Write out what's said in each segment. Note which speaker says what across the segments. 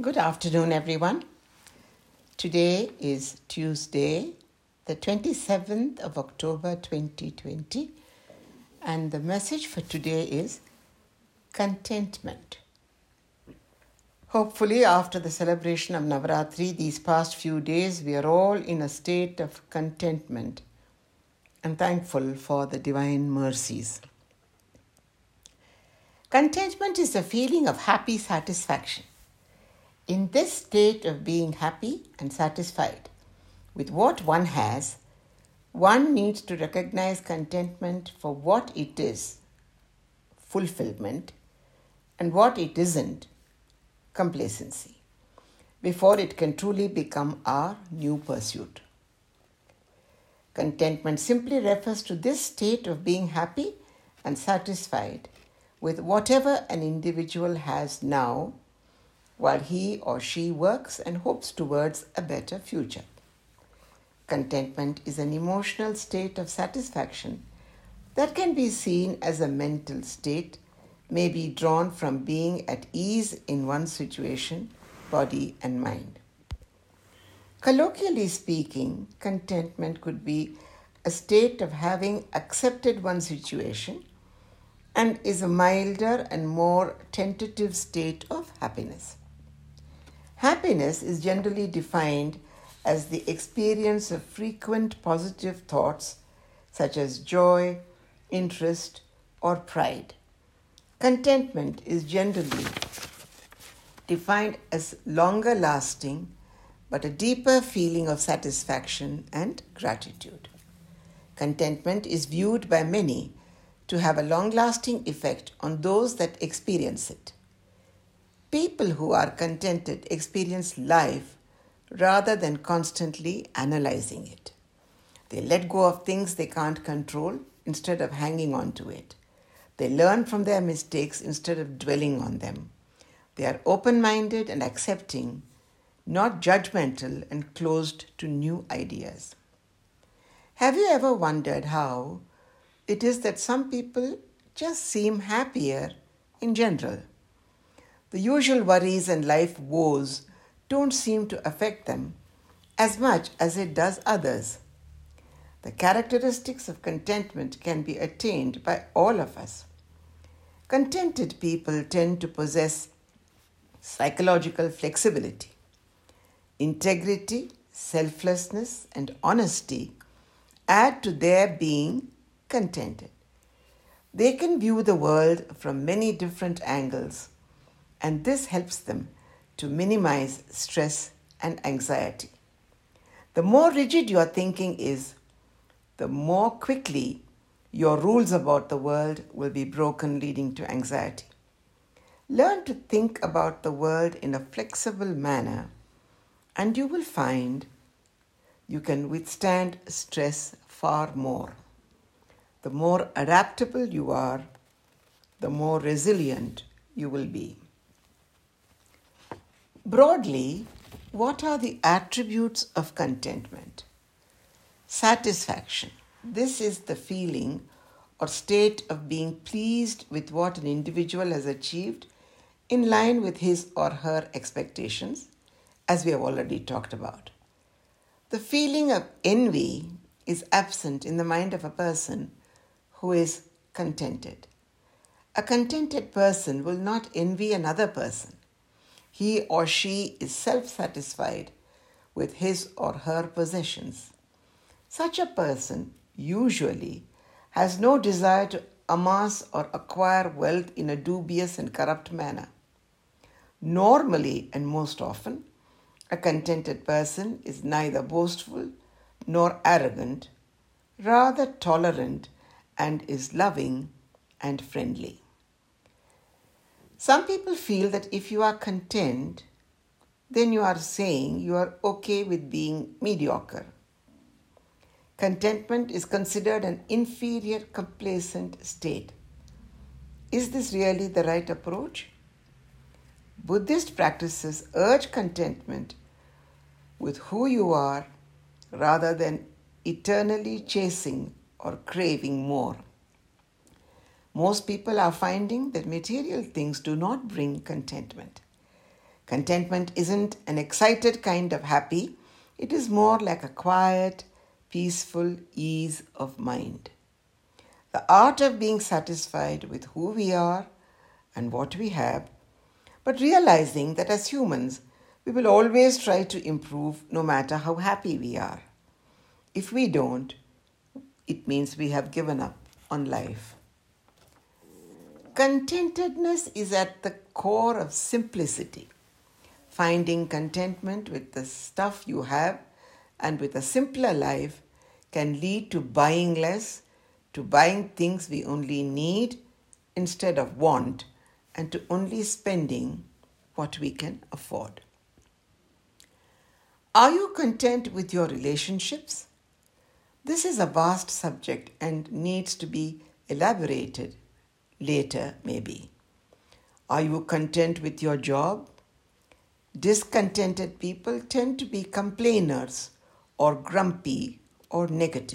Speaker 1: Good afternoon, everyone. Today is Tuesday, the 27th of October 2020, and the message for today is contentment. Hopefully, after the celebration of Navaratri these past few days, we are all in a state of contentment and thankful for the divine mercies. Contentment is a feeling of happy satisfaction. In this state of being happy and satisfied with what one has, one needs to recognize contentment for what it is, fulfillment, and what it isn't, complacency, before it can truly become our new pursuit. Contentment simply refers to this state of being happy and satisfied with whatever an individual has now, while he or she works and hopes towards a better future. Contentment is an emotional state of satisfaction that can be seen as a mental state, may be drawn from being at ease in one's situation, body, and mind. Colloquially speaking, contentment could be a state of having accepted one's situation and is a milder and more tentative state of happiness. Happiness is generally defined as the experience of frequent positive thoughts such as joy, interest, or pride. Contentment is generally defined as longer lasting but a deeper feeling of satisfaction and gratitude. Contentment is viewed by many to have a long-lasting effect on those that experience it. People who are contented experience life rather than constantly analyzing it. They let go of things they can't control instead of hanging on to it. They learn from their mistakes instead of dwelling on them. They are open-minded and accepting, not judgmental and closed to new ideas. Have you ever wondered how it is that some people just seem happier in general? The usual worries and life woes don't seem to affect them as much as it does others. The characteristics of contentment can be attained by all of us. Contented people tend to possess psychological flexibility. Integrity, selflessness, and honesty add to their being contented. They can view the world from many different angles, and this helps them to minimize stress and anxiety. The more rigid your thinking is, the more quickly your rules about the world will be broken, leading to anxiety. Learn to think about the world in a flexible manner, and you will find you can withstand stress far more. The more adaptable you are, the more resilient you will be. Broadly, what are the attributes of contentment? Satisfaction. This is the feeling or state of being pleased with what an individual has achieved in line with his or her expectations, as we have already talked about. The feeling of envy is absent in the mind of a person who is contented. A contented person will not envy another person. He or she is self-satisfied with his or her possessions. Such a person usually has no desire to amass or acquire wealth in a dubious and corrupt manner. Normally and most often, a contented person is neither boastful nor arrogant, rather tolerant, and is loving and friendly. Some people feel that if you are content, then you are saying you are okay with being mediocre. Contentment is considered an inferior, complacent state. Is this really the right approach? Buddhist practices urge contentment with who you are rather than eternally chasing or craving more. Most people are finding that material things do not bring contentment. Contentment isn't an excited kind of happy. It is more like a quiet, peaceful ease of mind. The art of being satisfied with who we are and what we have, but realizing that as humans, we will always try to improve no matter how happy we are. If we don't, it means we have given up on life. Contentedness is at the core of simplicity. Finding contentment with the stuff you have and with a simpler life can lead to buying less, to buying things we only need instead of want, and to only spending what we can afford. Are you content with your relationships? This is a vast subject and needs to be elaborated later, maybe. Are you content with your job? Discontented people tend to be complainers or grumpy or negative.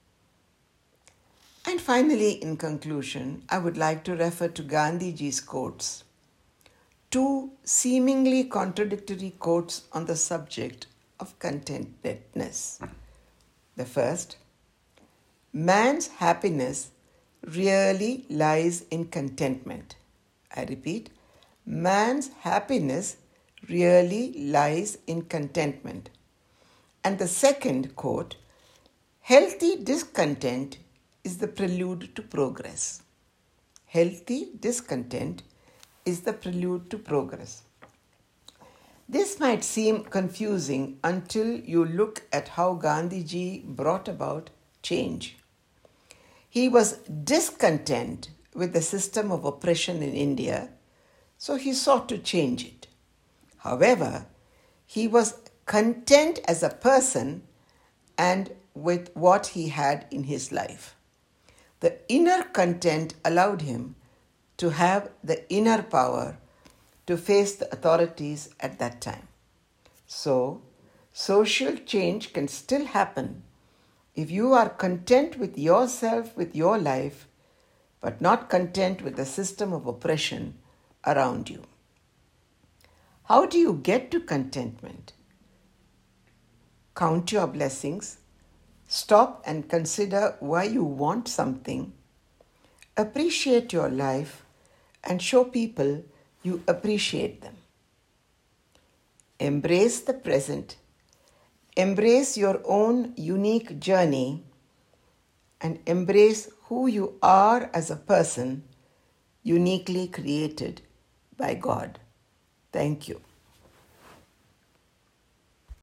Speaker 1: And finally, in conclusion, I would like to refer to Gandhiji's quotes. Two seemingly contradictory quotes on the subject of contentedness. The first, man's happiness really lies in contentment. I repeat, man's happiness really lies in contentment. And the second quote, healthy discontent is the prelude to progress. Healthy discontent is the prelude to progress. This might seem confusing until you look at how Gandhiji brought about change. He was discontent with the system of oppression in India, so he sought to change it. However, he was content as a person and with what he had in his life. The inner content allowed him to have the inner power to face the authorities at that time. So, social change can still happen if you are content with yourself, with your life, but not content with the system of oppression around you. How do you get to contentment? Count your blessings. Stop and consider why you want something. Appreciate your life and show people you appreciate them. Embrace the present. Embrace your own unique journey and embrace who you are as a person, uniquely created by God. Thank you.